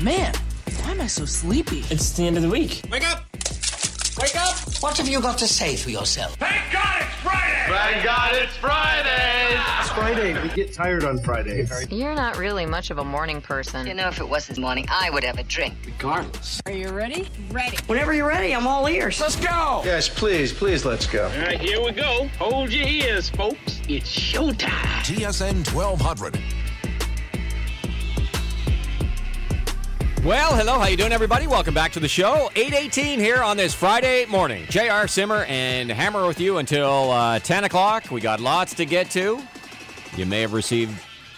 Man, why am I so sleepy? It's the end of the week. Wake up! Wake up! What have you got to say for yourself? Thank God it's Friday! Thank God it's Friday! It's Friday. We get tired on Fridays. You're not really much of a morning person. You know, if it wasn't morning, I would have a drink. Regardless. Are you ready? Ready. Whenever you're ready, I'm all ears. Let's go! Yes, please, let's go. All right, here we go. Hold your ears, folks. It's showtime. TSN 1200. Well, hello, how you doing, everybody? Welcome back to the show. 8:18 here on this Friday morning. J.R. Simmer and Hammer with you until 10 o'clock. We got lots to get to. You may have received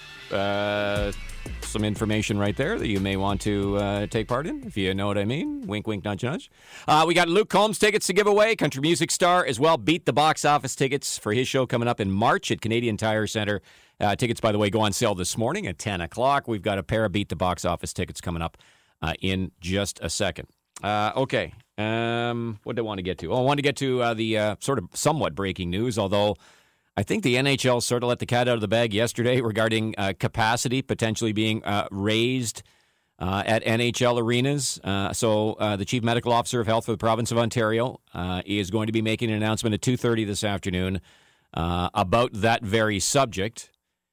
some information right there that you may want to take part in, if you know what I mean. Wink, wink, nudge, nudge. We got Luke Combs tickets to give away, country music star as well. Beat the box office tickets for his show coming up in March at Canadian Tire Centre. Tickets, by the way, go on sale this morning at 10 o'clock. We've got a pair of Beat the Box Office tickets coming up in just a second. Okay. What did I want to get to? Oh, I want to get to the sort of somewhat breaking news, although I think the NHL sort of let the cat out of the bag yesterday regarding capacity potentially being raised at NHL arenas. So the Chief Medical Officer of Health for the province of Ontario is going to be making an announcement at 2:30 this afternoon about that very subject.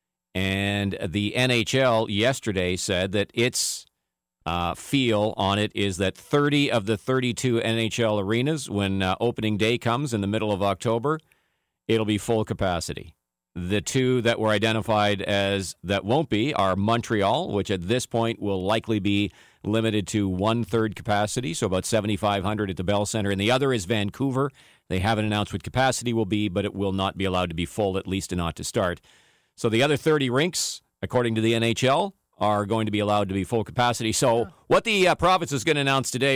And the NHL yesterday said that its feel on it is that 30 of the 32 NHL arenas, when opening day comes in the middle of October, it'll be full capacity. The two that were identified as that won't be are Montreal, which at this point will likely be limited to 1/3 capacity, so about 7,500 at the Bell Centre, and the other is Vancouver. They haven't announced what capacity will be, but it will not be allowed to be full, at least not to start. So the other 30 rinks, according to the NHL, are going to be allowed to be full capacity. So what the province is going to announce today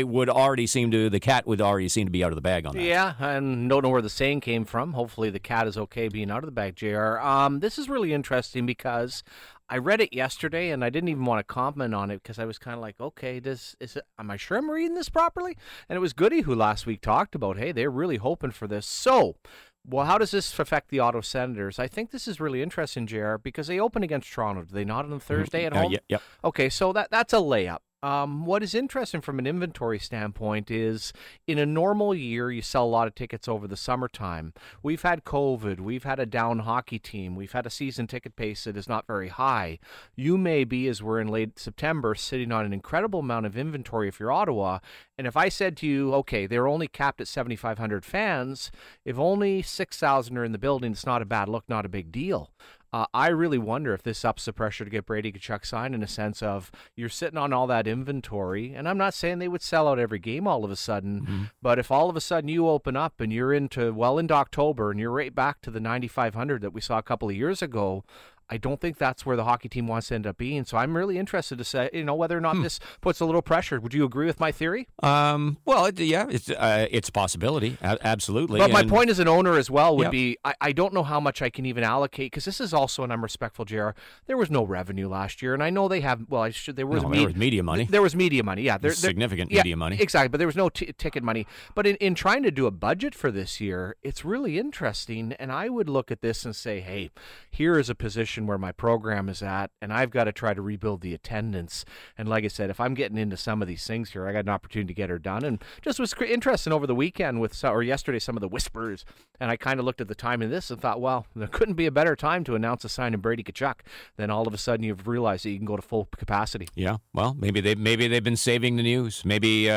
the cat would already seem to be out of the bag on that. Yeah, and don't know where the saying came from. Hopefully the cat is okay being out of the bag, JR. This is really interesting because I read it yesterday and I didn't even want to comment on it because I was kind of like, okay, am I sure I'm reading this properly? And it was Goody who last week talked about, hey, they're really hoping for this. So, well, how does this affect the Ottawa Senators? I think this is really interesting, JR, because they open against Toronto. Do they not on Thursday at home? Yep. Okay, so that's a layup. What is interesting from an inventory standpoint is in a normal year, you sell a lot of tickets over the summertime. We've had COVID. We've had a down hockey team. We've had a season ticket pace that is not very high. You may be, as we're in late September, sitting on an incredible amount of inventory if you're Ottawa. And if I said to you, okay, they're only capped at 7,500 fans, if only 6,000 are in the building, it's not a bad look, not a big deal. I really wonder if this ups the pressure to get Brady Tkachuk signed in a sense of you're sitting on all that inventory. And I'm not saying they would sell out every game all of a sudden, but if all of a sudden you open up and you're into October and you're right back to the 9,500 that we saw a couple of years ago, I don't think that's where the hockey team wants to end up being. So I'm really interested to say, whether or not this puts a little pressure. Would you agree with my theory? Well, it's a possibility. Absolutely. But my point as an owner as well would be, I don't know how much I can even allocate, because this is also, and I'm respectful, JR, there was no revenue last year. And I know they have, there was media money. There was media money, yeah. Significant media money. Exactly, but there was no ticket money. But in trying to do a budget for this year, it's really interesting. And I would look at this and say, hey, here is a position where my program is at, and I've got to try to rebuild the attendance. And like I said, if I'm getting into some of these things here, I got an opportunity to get her done. And just was interesting over the weekend yesterday, some of the whispers, and I kind of looked at the time of this and thought, well, there couldn't be a better time to announce a sign of Brady Tkachuk. Then all of a sudden you've realized that you can go to full capacity. Yeah, well, maybe they've been saving the news. Maybe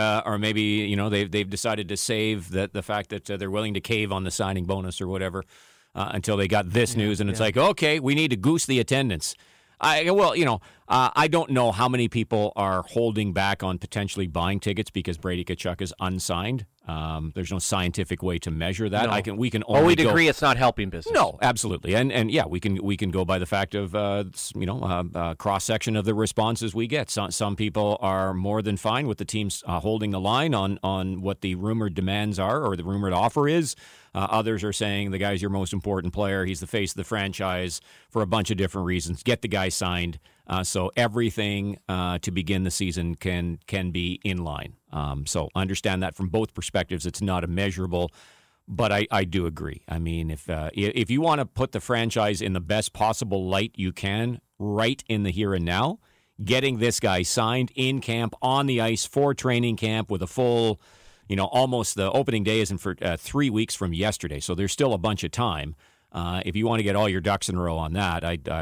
they've decided to save the fact that they're willing to cave on the signing bonus or whatever. Until they got this news, and it's like, okay, we need to goose the attendance. I don't know how many people are holding back on potentially buying tickets because Brady Tkachuk is unsigned. There's no scientific way to measure that. No. We can only we'd agree it's not helping business. No, absolutely, and we can go by the fact of cross section of the responses we get. Some people are more than fine with the teams holding the line on what the rumored demands are or the rumored offer is. Others are saying the guy's your most important player. He's the face of the franchise for a bunch of different reasons. Get the guy signed. So everything to begin the season can be in line. So understand that from both perspectives. It's not immeasurable, but I do agree. I mean, if you want to put the franchise in the best possible light you can right in the here and now, getting this guy signed in camp, on the ice for training camp with a full, almost the opening day isn't for 3 weeks from yesterday. So there's still a bunch of time. If you want to get all your ducks in a row on that,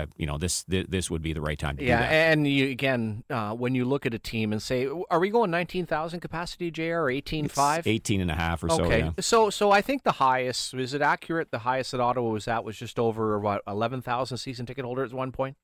this would be the right time to do that. Yeah, and when you look at a team and say, are we going 19,000 capacity, JR, or 18.5? 18 and a half or so, okay. yeah. So I think the highest, is it accurate? The highest that Ottawa was at was just over, 11,000 season ticket holders at one point?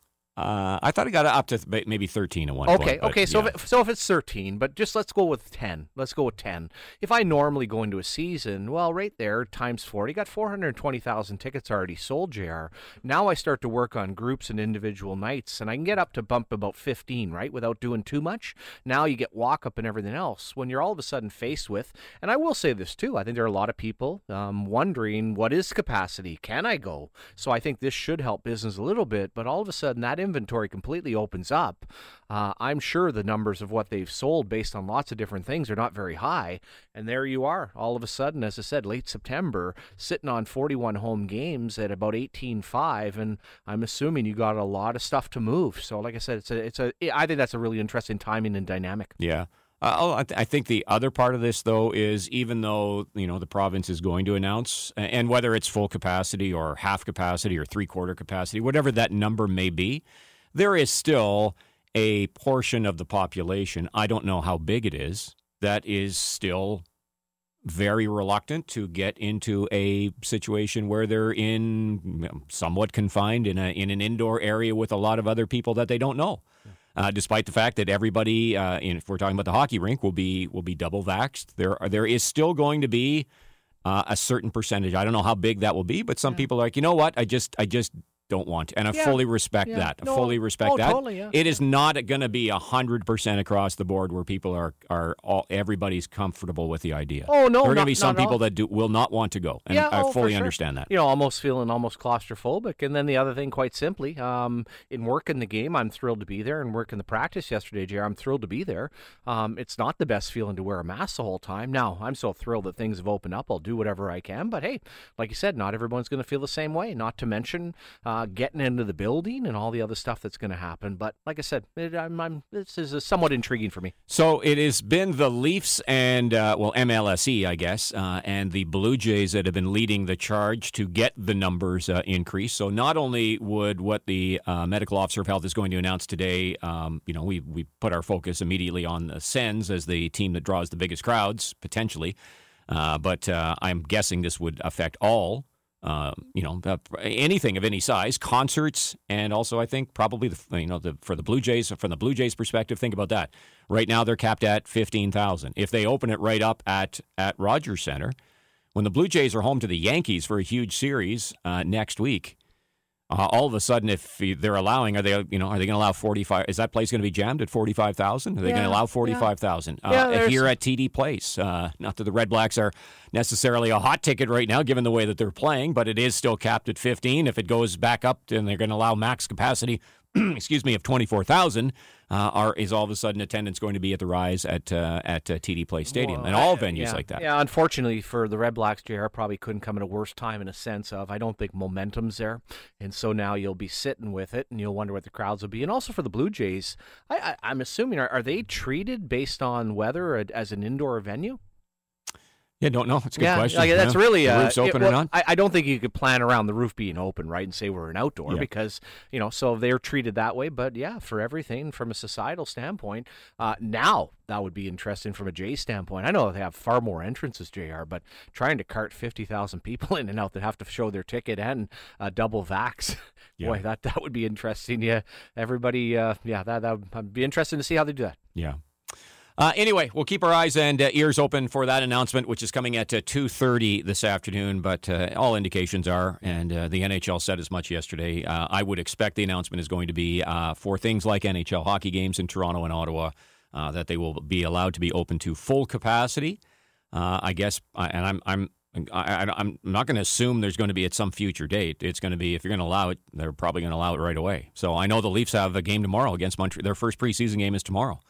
I thought it got up to maybe 13 at one point. Okay. So yeah. if it's 13, but just let's go with 10. Let's go with 10. If I normally go into a season, well, right there, times 4, you got 420,000 tickets already sold, JR. Now I start to work on groups and individual nights, and I can get up to bump about 15, right, without doing too much. Now you get walk-up and everything else. When you're all of a sudden faced with, and I will say this too, I think there are a lot of people wondering, what is capacity? Can I go? So I think this should help business a little bit, but all of a sudden that inventory completely opens up. I'm sure the numbers of what they've sold based on lots of different things are not very high. And there you are, all of a sudden, as I said, late September, sitting on 41 home games at about 18.5, and I'm assuming you got a lot of stuff to move. So like I said, I think that's a really interesting timing and dynamic. Yeah. I think the other part of this, though, is even though, the province is going to announce, and whether it's full capacity or half capacity or three-quarter capacity, whatever that number may be, there is still a portion of the population, I don't know how big it is, that is still very reluctant to get into a situation where they're somewhat confined in an indoor area with a lot of other people that they don't know. Despite the fact that everybody, if we're talking about the hockey rink, will be double vaxxed, there is still going to be a certain percentage. I don't know how big that will be, but some people are like, you know what, I just don't want to. And I fully respect that. I fully respect that. Totally, yeah. It is not going to be 100% across the board where people everybody's comfortable with the idea. Oh, no, there are going to be some people that will not want to go. And I fully understand that. Almost feeling almost claustrophobic. And then the other thing, quite simply, in working the game, I'm thrilled to be there. And working the practice yesterday, JR, I'm thrilled to be there. It's not the best feeling to wear a mask the whole time. Now, I'm so thrilled that things have opened up. I'll do whatever I can. But hey, like you said, not everyone's going to feel the same way. Not to mention getting into the building and all the other stuff that's going to happen. But like I said, this is somewhat intriguing for me. So it has been the Leafs and, MLSE, I guess, and the Blue Jays that have been leading the charge to get the numbers increased. So not only would what the medical officer of health is going to announce today, we put our focus immediately on the Sens as the team that draws the biggest crowds, potentially. But I'm guessing this would affect all anything of any size, concerts, and also I think probably for the Blue Jays, from the Blue Jays perspective, think about that. Right now they're capped at 15,000. If they open it right up at Rogers Center, when the Blue Jays are home to the Yankees for a huge series next week, all of a sudden, if they're allowing, are they going to allow 45? Is that place going to be jammed at 45,000? Are they going to allow 45,000 here at TD Place? Not that the Red Blacks are necessarily a hot ticket right now, given the way that they're playing, but it is still capped at 15. If it goes back up, then they're going to allow max capacity. Of 24,000, is all of a sudden attendance going to be at the rise at TD Place Stadium and all venues like that? Yeah, unfortunately for the Red Blacks, JR, probably couldn't come at a worse time in a sense of I don't think momentum's there. And so now you'll be sitting with it and you'll wonder what the crowds will be. And also for the Blue Jays, I'm assuming, are they treated based on weather as an indoor venue? Yeah, don't know. It's a good question. That's really the roof's open or not? I don't think you could plan around the roof being open, right, and say we're an outdoor because so they're treated that way. But yeah, for everything from a societal standpoint, now that would be interesting from a Jays standpoint. I know they have far more entrances, JR, but trying to cart 50,000 people in and out that have to show their ticket and double vax, boy, that would be interesting. Yeah, everybody, that would be interesting to see how they do that. Yeah. Anyway, we'll keep our eyes and ears open for that announcement, which is coming at 2:30 this afternoon. But all indications are, and the NHL said as much yesterday, I would expect the announcement is going to be for things like NHL hockey games in Toronto and Ottawa, that they will be allowed to be open to full capacity. I guess, and I'm not going to assume there's going to be at some future date. It's going to be, if you're going to allow it, they're probably going to allow it right away. So I know the Leafs have a game tomorrow against Montreal. Their first preseason game is tomorrow.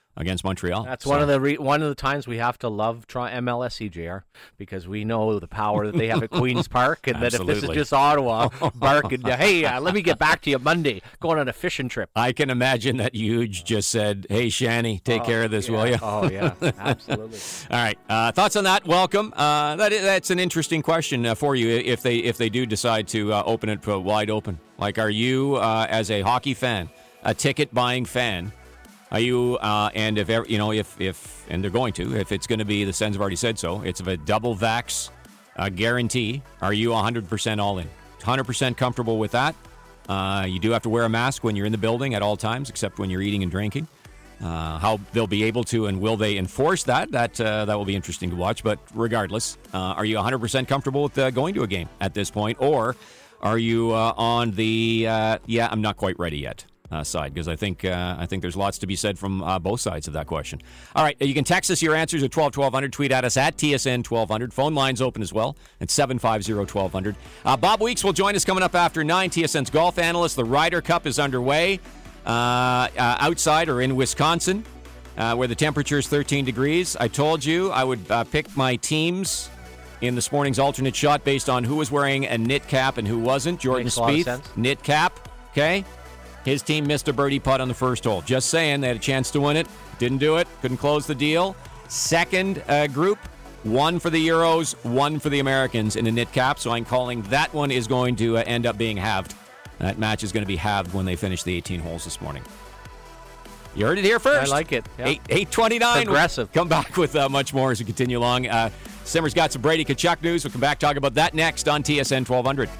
against Montreal. That's one of the times we have to love MLS EJR, because we know the power that they have at Queen's Park, and that if this is just Ottawa barking, hey, let me get back to you Monday, going on a fishing trip. I can imagine that Huge just said, "Hey, Shanny, take care of this, will you?" Oh yeah, absolutely. All right, thoughts on that? Welcome. That's an interesting question for you if they do decide to open it wide open. Like, are you as a hockey fan, a ticket buying fan? Are you, and if and they're going to, if it's going to be, the Sens have already said so, it's a double vax guarantee, are you 100% all in? 100% comfortable with that? You do have to wear a mask when you're in the building at all times, except when you're eating and drinking. How they'll be able to, and will they enforce that? That will be interesting to watch. But regardless, are you 100% comfortable with going to a game at this point? Or are you on the, I'm not quite ready yet side? Because I think there's lots to be said from both sides of that question. All right, you can text us your answers at 1200, tweet at us at TSN 1200. Phone lines open as well at 750-1200. Bob Weeks will join us coming up after 9, TSN's golf analyst. The Ryder Cup is underway outside or in Wisconsin, where the temperature is 13 degrees. I told you I would pick my teams in this morning's alternate shot based on who was wearing a knit cap and who wasn't. Jordan Spieth, knit cap, okay? His team missed a birdie putt on the first hole. Just saying, they had a chance to win it. Didn't do it. Couldn't close the deal. Second group, one for the Euros, one for the Americans in a knit cap. So I'm calling that one is going to end up being halved. That match is going to be halved when they finish the 18 holes this morning. You heard it here first. I like it. Yeah. 8:29. Progressive. Come back with much more as we continue along. Simmer's got some Brady Tkachuk news. We'll come back, talk about that next on TSN 1200.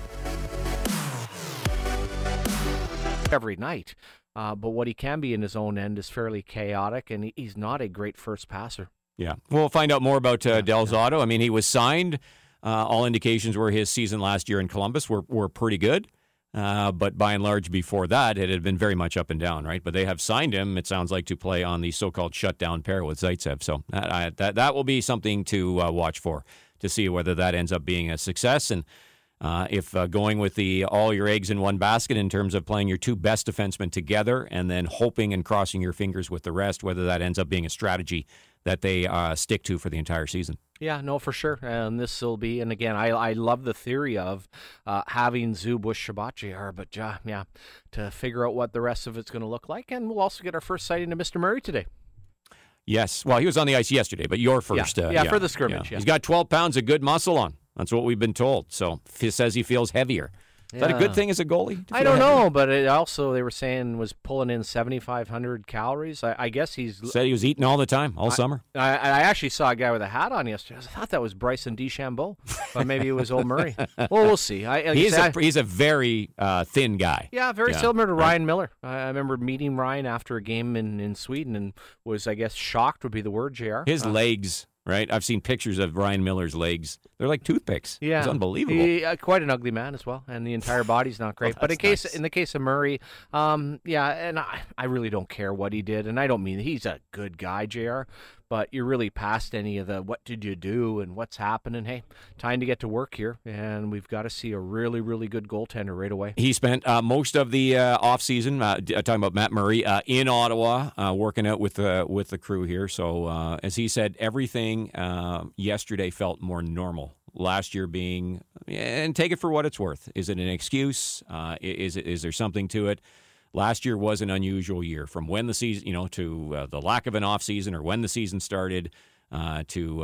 Every night. But what he can be in his own end is fairly chaotic, and he's not a great first passer. Yeah. We'll find out more about Del Zotto. I mean, he was signed. All indications were his season last year in Columbus were pretty good. But by and large, before that, it had been very much up and down, right? But they have signed him, it sounds like, to play on the so-called shutdown pair with Zaitsev. So that will be something to watch for, to see whether that ends up being a success. And if going with the all your eggs in one basket in terms of playing your two best defensemen together and then hoping and crossing your fingers with the rest, whether that ends up being a strategy that they stick to for the entire season. Yeah, no, for sure. And this will be, and again, I love the theory of having Zub, Shabbat, JR, but yeah, to figure out what the rest of it's going to look like. And we'll also get our first sighting of Mr. Murray today. Yes. Well, he was on the ice yesterday, but your first. Yeah, for the scrimmage. Yeah. He's got 12 pounds of good muscle on. That's what we've been told. So he says he feels heavier. Is that a good thing as a goalie? I don't know, but it also, they were saying, was pulling in 7,500 calories. I guess said he was eating all the time, all summer. I actually saw a guy with a hat on yesterday. I thought that was Bryson DeChambeau, but maybe it was old Murray. Well, we'll see. He's a very thin guy. Yeah, very similar to Ryan Miller. I remember meeting Ryan after a game in Sweden and was, I guess, shocked would be the word, JR. His legs. Right, I've seen pictures of Ryan Miller's legs. They're like toothpicks. Yeah, it's unbelievable. Quite an ugly man as well, and the entire body's not great. But in the case of Murray, and I really don't care what he did, and I don't mean he's a good guy, JR. But you're really past any of the what did you do and what's happening. Hey, time to get to work here, and we've got to see a really, really good goaltender right away. He spent most of the offseason, talking about Matt Murray, in Ottawa, working out with the crew here. So as he said, everything yesterday felt more normal. Last year being, and take it for what it's worth. Is it an excuse? Is there something to it? Last year was an unusual year, from when the season, to the lack of an off season, or when the season started, to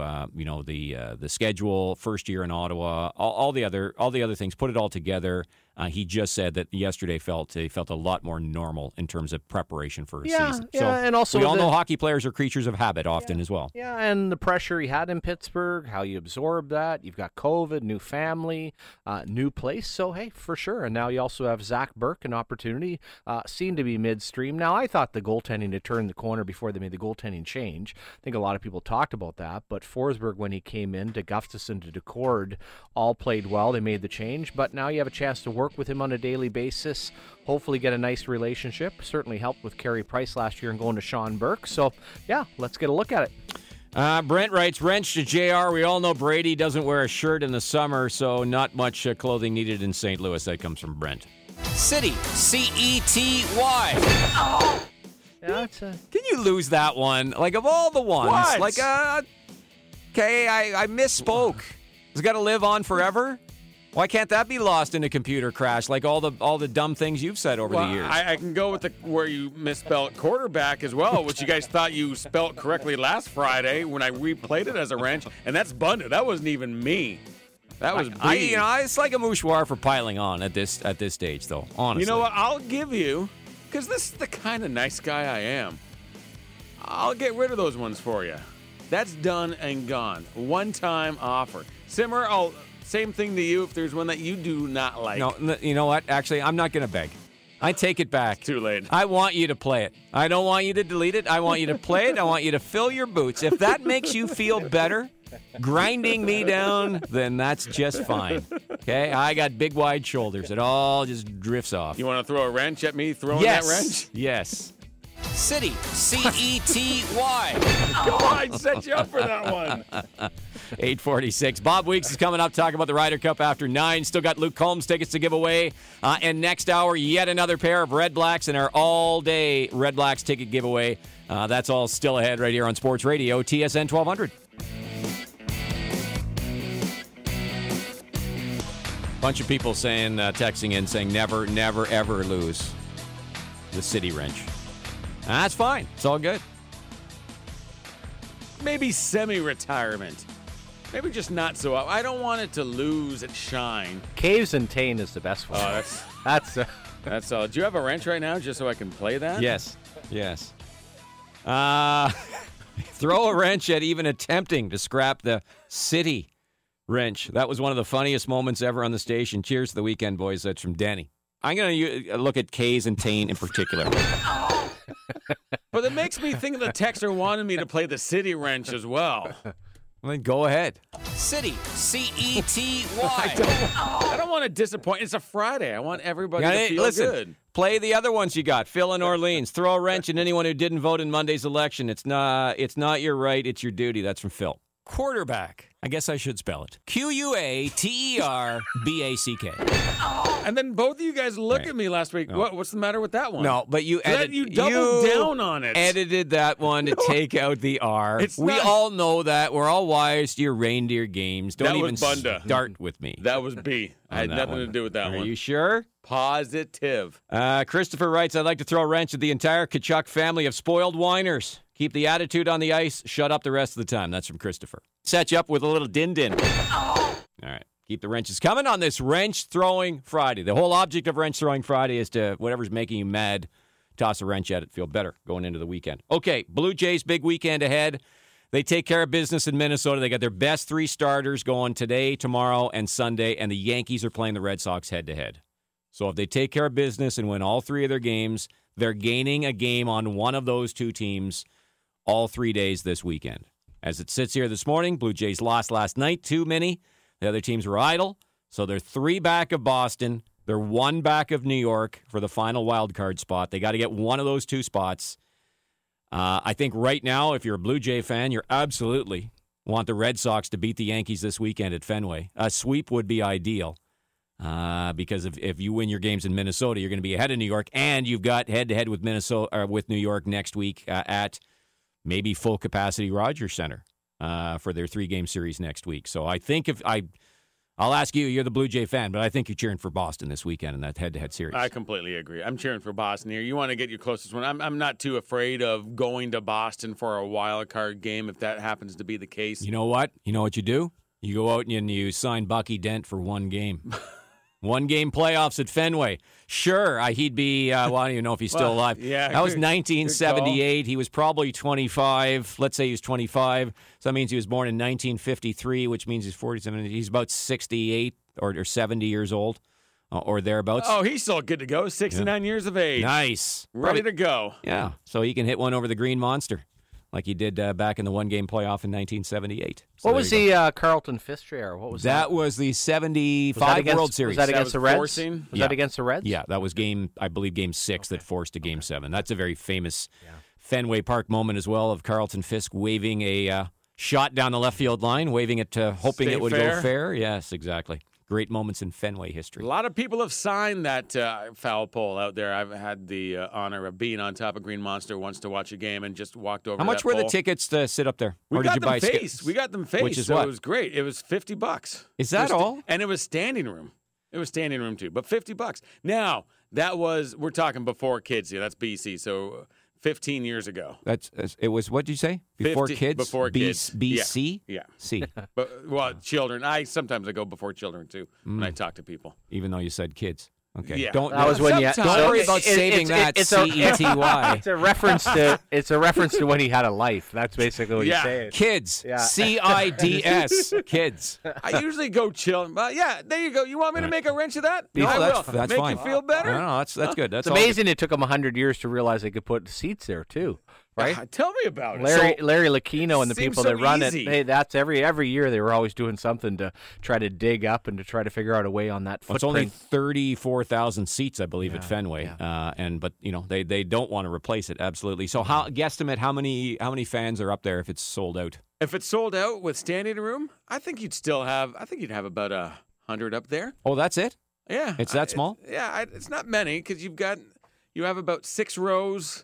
the schedule, first year in Ottawa, all the other things. Put it all together. He just said that yesterday felt a lot more normal in terms of preparation for a season. Yeah, so and also we all know hockey players are creatures of habit often as well. Yeah, and the pressure he had in Pittsburgh, how you absorb that. You've got COVID, new family, new place. So, hey, for sure. And now you also have Zach Burke, an opportunity, seemed to be midstream. Now, I thought the goaltending had turned the corner before they made the goaltending change. I think a lot of people talked about that. But Forsberg, when he came in, to Gustafsson, to Decord, all played well. They made the change. But now you have a chance to work with him on a daily basis, hopefully get a nice relationship. Certainly helped with Carey Price last year and going to Sean Burke. So, yeah, let's get a look at it. Brent writes, wrench to JR. We all know Brady doesn't wear a shirt in the summer, so not much clothing needed in St. Louis. That comes from Brent. City, C-E-T-Y. Yeah, it's a... Can you lose that one? Like, of all the ones. What? Like, okay, I misspoke. It's got to live on forever? Why can't that be lost in a computer crash like all the dumb things you've said over the years? I can go with where you misspelled quarterback as well, which you guys thought you spelled correctly last Friday when I replayed it as a wrench, and that's Bunda. That wasn't even me. That was B. It's like a mouchoir for piling on at this stage, though, honestly. You know what? I'll give you, because this is the kind of nice guy I am. I'll get rid of those ones for you. That's done and gone. One-time offer. Simmer, same thing to you if there's one that you do not like. No, you know what? Actually, I'm not going to beg. I take it back. Too late. I want you to play it. I don't want you to delete it. I want you to play it. I want you to fill your boots. If that makes you feel better, grinding me down, then that's just fine. Okay? I got big, wide shoulders. It all just drifts off. You want to throw a wrench at me throwing that wrench? Yes. City. C-E-T-Y. Go on, I set you up for that one. 8:46. Bob Weeks is coming up, talking about the Ryder Cup after 9. Still got Luke Combs tickets to give away. And next hour, yet another pair of Red Blacks in our all-day Red Blacks ticket giveaway. That's all still ahead right here on Sports Radio, TSN 1200. Bunch of people saying, texting in, saying never, never, ever lose the City wrench. That's fine. It's all good. Maybe semi-retirement. Maybe just not so. I don't want it to lose its shine. Caves and Tane is the best one. Oh, that's all. Do you have a wrench right now just so I can play that? Yes. Throw a wrench at even attempting to scrap the City wrench. That was one of the funniest moments ever on the station. Cheers to the weekend, boys. That's from Danny. I'm going to look at Caves and Tane in particular. But it makes me think the texter wanted me to play the City wrench as well. Well, then go ahead. City. C-E-T-Y. I don't want to disappoint. It's a Friday. I want everybody to feel good. Play the other ones you got. Phil in Orleans. Throw a wrench at anyone who didn't vote in Monday's election. It's not your right. It's your duty. That's from Phil. Quarterback. I guess I should spell it. Q-U-A-T-E-R-B-A-C-K. And then both of you guys looked at me last week. No. What's the matter with that one? No, but you doubled down on it. Edited that one to take out the R. We all know that. We're all wise to your reindeer games. Don't even start with me. That was B. I had nothing to do with that one. Are you sure? Positive. Christopher writes, I'd like to throw a wrench at the entire Kachuk family of spoiled whiners. Keep the attitude on the ice. Shut up the rest of the time. That's from Christopher. Set you up with a little din-din. All right. Keep the wrenches coming on this wrench-throwing Friday. The whole object of wrench-throwing Friday is to, whatever's making you mad, toss a wrench at it. Feel better going into the weekend. Okay, Blue Jays, big weekend ahead. They take care of business in Minnesota. They got their best 3 starters going today, tomorrow, and Sunday, and the Yankees are playing the Red Sox head-to-head. So if they take care of business and win all 3 of their games, they're gaining a game on one of those 2 teams all 3 days this weekend. As it sits here this morning, Blue Jays lost last night, too many. The other teams were idle, so they're 3 back of Boston. They're 1 back of New York for the final wild card spot. They got to get one of those 2 spots. I think right now, if you're a Blue Jay fan, you absolutely want the Red Sox to beat the Yankees this weekend at Fenway. A sweep would be ideal because if you win your games in Minnesota, you're going to be ahead of New York, and you've got head-to-head with with New York next week at maybe full capacity Rogers Center for their 3-game series next week. So I think I'll ask you, you're the Blue Jay fan, but I think you're cheering for Boston this weekend in that head-to-head series. I completely agree. I'm cheering for Boston here. You want to get your closest one. I'm not too afraid of going to Boston for a wild card game if that happens to be the case. You know what? You know what you do? You go out and you sign Bucky Dent for 1 game. 1-game playoffs at Fenway. Sure, he'd be, I don't even know if he's still alive. Yeah, that was 1978. He was probably 25. Let's say he was 25. So that means he was born in 1953, which means he's 47. He's about 68 or 70 years old or thereabouts. Oh, he's still good to go. 69 years of age. Nice. Ready to go. Yeah, so he can hit one over the Green Monster like he did back in the 1-game playoff in 1978. So what was the Carlton Fisk era? What was that? That was the 75 World Series. Was that against the Reds? Was that against the Reds? Yeah, that was game 6 that forced a Game 7. That's a very famous Fenway Park moment as well of Carlton Fisk waving a shot down the left field line, waving it, hoping it would go fair. Yes, exactly. great moments in Fenway A history. lot of people have signed that foul pole out there. I've had the honor of being on top of Green Monster once to watch a game and just walked over. How much that were pole. the tickets to sit up there? We or got did you them buy faced. We got them faced. Which is so what? It was great. It was $50. Is that all? And it was standing room. It was standing room too, but $50. Now we're talking before kids here. That's BC. So 15 years ago. It was, what did you say? Before 50 kids? Before kids. BC? Yeah. C. But children. Sometimes I go before children too when I talk to people. Even though you said kids. Okay. Yeah. Don't That was when you. don't worry about saving that. C-E-T-Y. It's a reference to when he had a life. That's basically what Yeah. you're saying. Kids. Yeah. C-I-D-S. Kids. I usually go chill. Yeah, there you go. You want me to make a wrench of that? No, I that's will. that's make fine. you feel better? No, that's good. That's It's all amazing it took them 100 years to realize they could put seats there too, right? Tell me about it. Larry Lucchino and the Seems people so that run easy. it. Hey, that's every year they were always doing something to try to dig up and to try to figure out a way on that Well, it's only footprint. 34,000 seats, I believe, at Fenway. But they don't want to replace it. Absolutely. So, guesstimate how many fans are up there if it's sold out? If it's sold out with standing room, I think you'd have about 100 up there. Oh, that's it. Yeah, It's that small? It's not many because you have about 6 rows,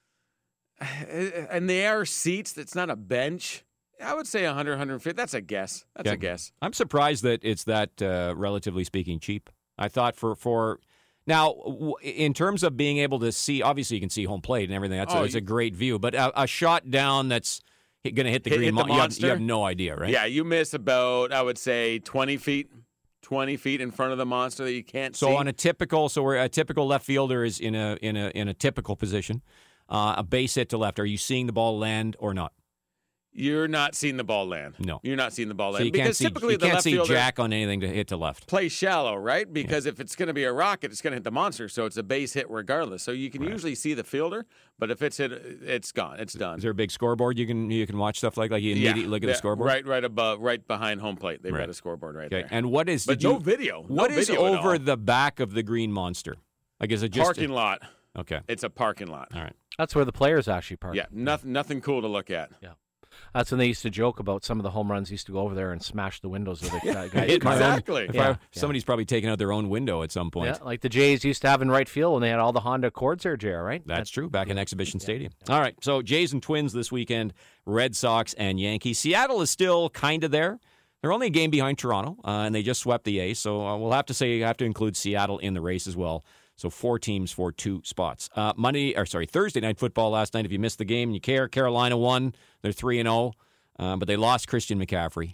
and they are seats. That's not a bench. I would say 100, 150. That's a guess. That's Yeah. a guess. I'm surprised that it's that, relatively speaking, cheap. I thought for now, in terms of being able to see, obviously you can see home plate and everything. It's a great view. But a shot down that's going to hit the green monster? you have no idea, right? Yeah, you miss about, I would say, 20 feet in front of the monster that you can't see. So on a typical left fielder is in a typical position, a base hit to left. Are you seeing the ball land or not? You're not seeing the ball land. No. You're not seeing the ball So land. you Because can't see, typically you the can't left see fielder jack on anything to hit to left. plays shallow, right? Because if it's going to be a rocket, it's going to hit the monster. So it's a base hit regardless. So you can usually see the fielder, but if it's hit, it's gone. It's done. Is there a big scoreboard you can watch stuff like you immediately look at the scoreboard? Right behind home plate. They've got a scoreboard right there. And what is? But no video. What is video at over all. the back of the green monster? Like, is it just Parking lot. Okay. It's a parking lot. All right. That's where the players actually park. Yeah, nothing cool to look at. Yeah. That's when they used to joke about some of the home runs. Used to go over there and smash the windows of the guys. Exactly. Somebody's probably taken out their own window at some point. Yeah, like the Jays used to have in right field when they had all the Honda Accords there, JR, right? That's true, back in Exhibition Stadium. All right, so Jays and Twins this weekend, Red Sox and Yankees. Seattle is still kind of there. They're only a game behind Toronto, and they just swept the A's, so we'll have to say you have to include Seattle in the race as well. So 4 teams for 2 spots. Thursday night football last night. If you missed the game and you care, Carolina won. They're 3-0, but they lost Christian McCaffrey.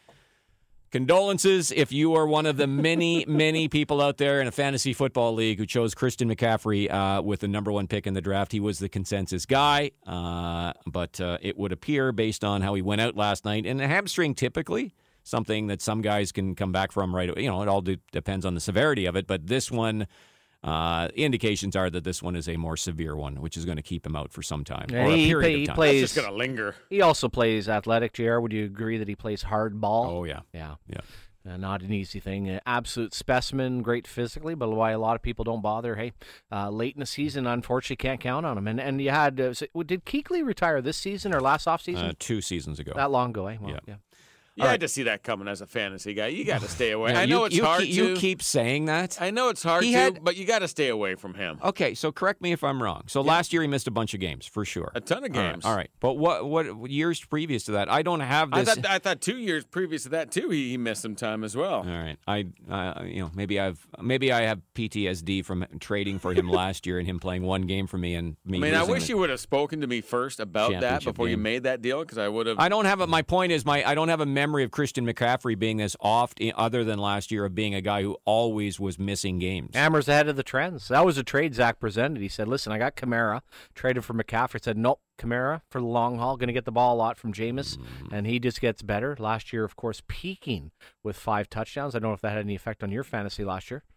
Condolences if you are one of the many, many people out there in a fantasy football league who chose Christian McCaffrey with the number 1 pick in the draft. He was the consensus guy, but it would appear based on how he went out last night. And a hamstring typically, something that some guys can come back from right away. It all depends on the severity of it, but this one... indications are that this one is a more severe one, which is going to keep him out for some time, or a period of time. Plays, It's just going to linger. He also plays athletic, JR. Would you agree that he plays hard ball? Oh, yeah. Yeah. Yeah. Not an easy thing. Absolute specimen, great physically, but why a lot of people don't bother. Hey, late in the season, unfortunately, can't count on him. And you had, did Kuechly retire this season or last offseason? 2 seasons ago. That long ago, eh? Well, Yeah. You had to see that coming as a fantasy guy. You got to stay away. Yeah, I know it's hard to. You keep saying that. I know it's hard but you got to stay away from him. Okay, so correct me if I'm wrong. So last year he missed a bunch of games, for sure. A ton of games. All right. But what years previous to that? I don't have this. I thought 2 years previous to that, too, he missed some time as well. All right. Maybe I have PTSD from trading for him last year and him playing 1 game for me and me. I wish you would have spoken to me first about that championship before you game. made that deal, because I would have. I don't have my point is I don't have a memory of Christian McCaffrey being this oft, other than last year, of being a guy who always was missing games. Hammer's ahead of the trends. That was a trade Zach presented. He said, listen, I got Kamara, traded for McCaffrey. Said, nope, Kamara for the long haul, going to get the ball a lot from Jameis, and he just gets better. Last year, of course, peaking with 5 touchdowns. I don't know if that had any effect on your fantasy last year.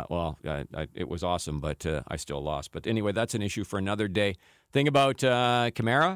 It was awesome, but I still lost. But anyway, that's an issue for another day. Thing about Kamara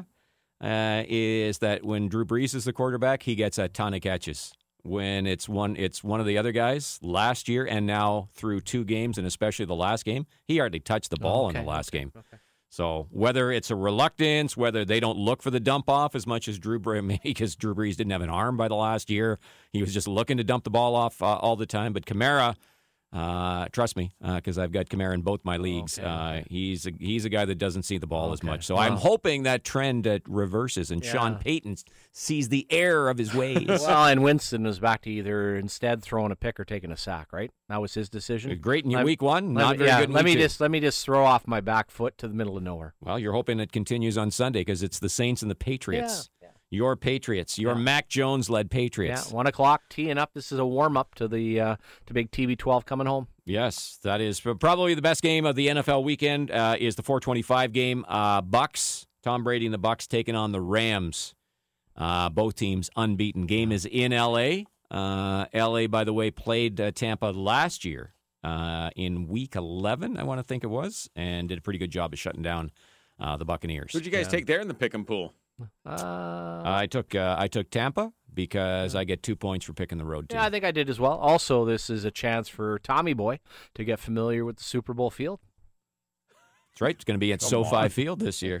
is that when Drew Brees is the quarterback, he gets a ton of catches. When it's one of the other guys last year and now through 2 games, and especially the last game, he hardly touched the ball in the last game. Okay. So whether it's a reluctance, whether they don't look for the dump off as much as Drew Brees, maybe because Drew Brees didn't have an arm by the last year. He was just looking to dump the ball off all the time. But Kamara, trust me, because I've got Kamara in both my leagues. Okay. He's a guy that doesn't see the ball as much. So I'm hoping that trend reverses and Sean Payton sees the error of his ways. Well, and Winston was back to either instead throwing a pick or taking a sack, right? That was his decision. Great in week one, not very good in week two. Let me just throw off my back foot to the middle of nowhere. Well, you're hoping it continues on Sunday because it's the Saints and the Patriots. Yeah. Your Patriots, your Mac Jones-led Patriots. Yeah, 1 o'clock, teeing up. This is a warm-up to the to Big TB12 coming home. Yes, that is probably the best game of the NFL weekend is the 4:25 game. Bucks, Tom Brady and the Bucks taking on the Rams. Both teams unbeaten. Game is in L.A. L.A., by the way, played Tampa last year in Week 11, I want to think it was, and did a pretty good job of shutting down the Buccaneers. Who'd you guys take there in the pick 'em pool? I took Tampa because I get 2 points for picking the road team. Yeah, I think I did as well. Also, this is a chance for Tommy Boy to get familiar with the Super Bowl field. That's right. It's going to be at SoFi Field this year.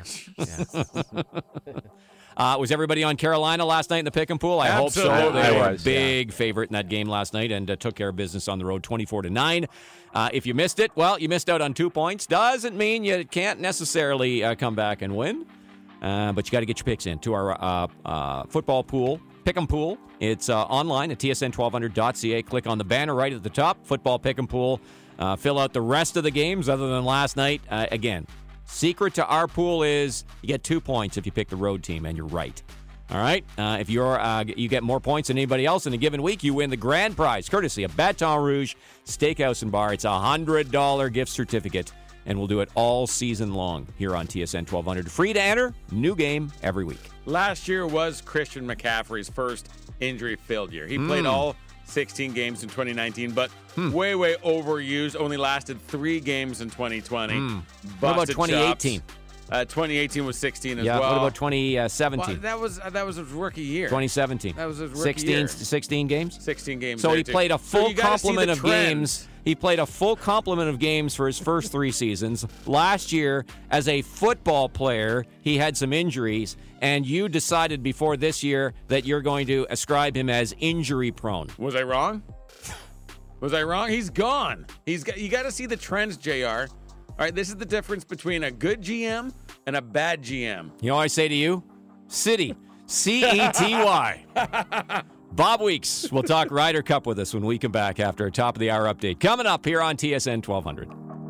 Was everybody on Carolina last night in the pick 'em pool? I hope so. They were a big favorite in that game last night and took care of business on the road 24-9. If you missed it, well, you missed out on 2 points. Doesn't mean you can't necessarily come back and win. But you got to get your picks in to our football pool, pick 'em pool. It's online at tsn1200.ca. Click on the banner right at the top, football pick 'em pool. Fill out the rest of the games other than last night. Again, secret to our pool is you get 2 points if you pick the road team, and you're right. All right? If you get more points than anybody else in a given week, you win the grand prize, courtesy of Baton Rouge Steakhouse and Bar. It's a $100 gift certificate. And we'll do it all season long here on TSN 1200. Free to enter, new game every week. Last year was Christian McCaffrey's first injury-filled year. He played all 16 games in 2019, but way overused. Only lasted 3 games in 2020. What about 2018? 2018 was 16 as well. Yeah, what about 2017? Well, that was his rookie year. 2017. That was his rookie year. 16 games? 16 games. So he played a full complement of games. He played a full complement of games for his first 3 seasons. Last year, as a football player, he had some injuries, and you decided before this year that you're going to ascribe him as injury-prone. Was I wrong? Was I wrong? He's gone. You got to see the trends, JR. All right, this is the difference between a good GM and a bad GM. You know what I say to you? City. C-E-T-Y. Bob Weeks will talk Ryder Cup with us when we come back after a top-of-the-hour update. Coming up here on TSN 1200.